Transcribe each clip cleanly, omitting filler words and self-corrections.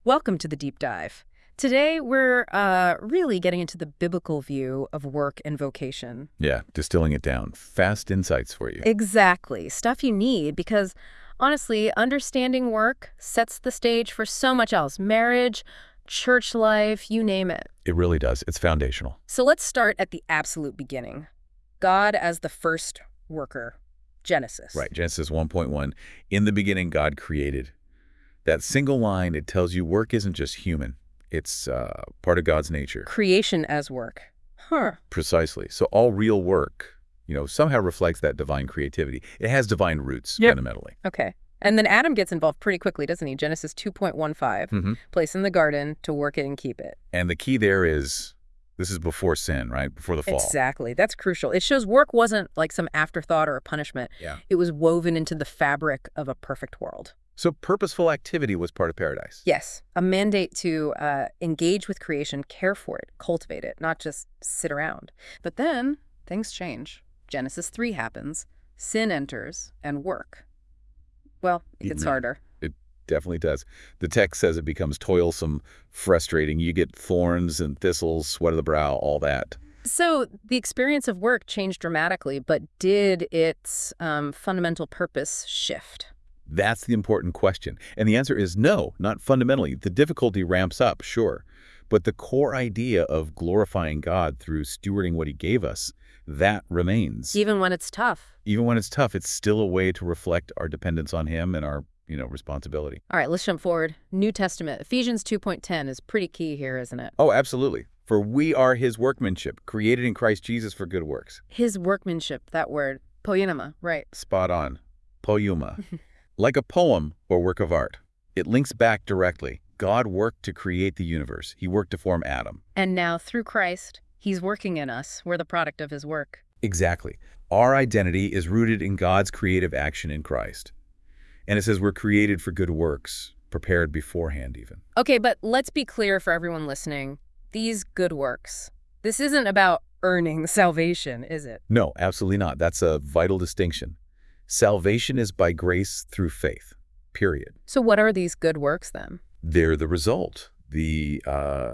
Welcome to the deep dive. Today, we're really getting into the biblical view of work and vocation. Yeah, distilling it down. Fast insights for you. Exactly. Stuff you need because, honestly, understanding work sets the stage for so much else. Marriage, church life, you name it. It really does. It's foundational. So let's start at the absolute beginning. God as the first worker. Genesis. Right, Genesis 1.1. In the beginning, God created. That single line, it tells you work isn't just human. It's part of God's nature. Creation as work. Huh. Precisely. So all real work, somehow reflects that divine creativity. It has divine roots, Yep. fundamentally. Okay. And then Adam gets involved pretty quickly, doesn't he? Genesis 2.15, place in the garden to work it and keep it. And the key there is, this is before sin, right? Before the fall. Exactly. That's crucial. It shows work wasn't like some afterthought or a punishment. Yeah. It was woven into the fabric of a perfect world. So purposeful activity was part of paradise. Yes, a mandate to engage with creation, care for it, cultivate it, not just sit around. But then things change. Genesis 3 happens, sin enters, and work. Well, it gets harder. It definitely does. The text says it becomes toilsome, frustrating. You get thorns and thistles, sweat of the brow, all that. So the experience of work changed dramatically, but did its fundamental purpose shift? That's the important question. And the answer is no, not fundamentally. The difficulty ramps up, sure. But the core idea of glorifying God through stewarding what he gave us, that remains. Even when it's tough. Even when it's tough, it's still a way to reflect our dependence on him and our, responsibility. All right, let's jump forward. New Testament, Ephesians 2.10 is pretty key here, isn't it? Oh, absolutely. For we are his workmanship, created in Christ Jesus for good works. His workmanship, that word, poiema, right. Spot on. Poiema. Like a poem or work of art. It links back directly. God worked to create the universe. He worked to form Adam. And now, through Christ, he's working in us. We're the product of his work. Exactly. Our identity is rooted in God's creative action in Christ. And it says we're created for good works, prepared beforehand even. Okay, but let's be clear for everyone listening. These good works, this isn't about earning salvation, is it? No, absolutely not. That's a vital distinction. Salvation is by grace through faith, period. So what are these good works then? They're the result, the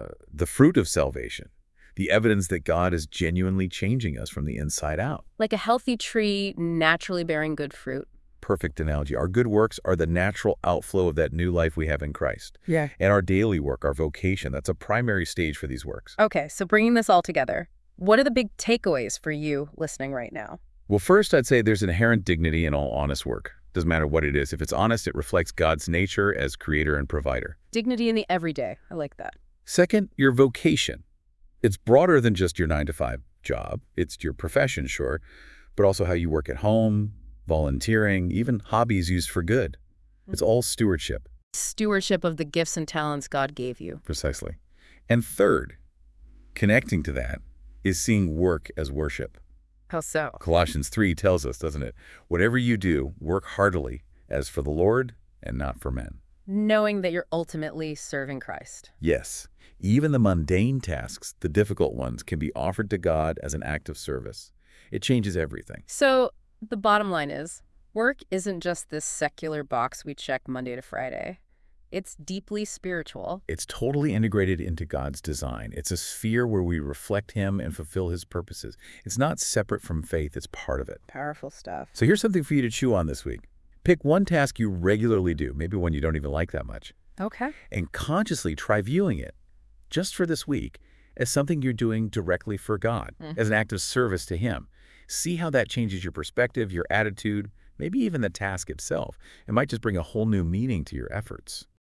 fruit of salvation, the evidence that God is genuinely changing us from the inside out. Like a healthy tree naturally bearing good fruit. Perfect analogy. Our good works are the natural outflow of that new life we have in Christ. Yeah. And our daily work, our vocation, that's a primary stage for these works. Okay, so bringing this all together, what are the big takeaways for you listening right now? Well, first, I'd say there's inherent dignity in all honest work. Doesn't matter what it is. If it's honest, it reflects God's nature as creator and provider. Dignity in the everyday. I like that. Second, your vocation. It's broader than just your 9-to-5 job. It's your profession, sure, but also how you work at home, volunteering, even hobbies used for good. It's all stewardship. Stewardship of the gifts and talents God gave you. Precisely. And third, connecting to that, is seeing work as worship. How so? Colossians 3 tells us, doesn't it? Whatever you do, work heartily, as for the Lord and not for men. Knowing that you're ultimately serving Christ. Yes, even the mundane tasks, the difficult ones, can be offered to God as an act of service. It changes everything. So the bottom line is, work isn't just this secular box we check Monday to Friday. It's deeply spiritual. It's totally integrated into God's design. It's a sphere where we reflect him and fulfill his purposes. It's not separate from faith. It's part of it. Powerful stuff. So here's something for you to chew on this week. Pick one task you regularly do, maybe one you don't even like that much, Okay. and consciously try viewing it, just for this week, as something you're doing directly for God, as an act of service to him. See how that changes your perspective, your attitude, maybe even the task itself. It might just bring a whole new meaning to your efforts.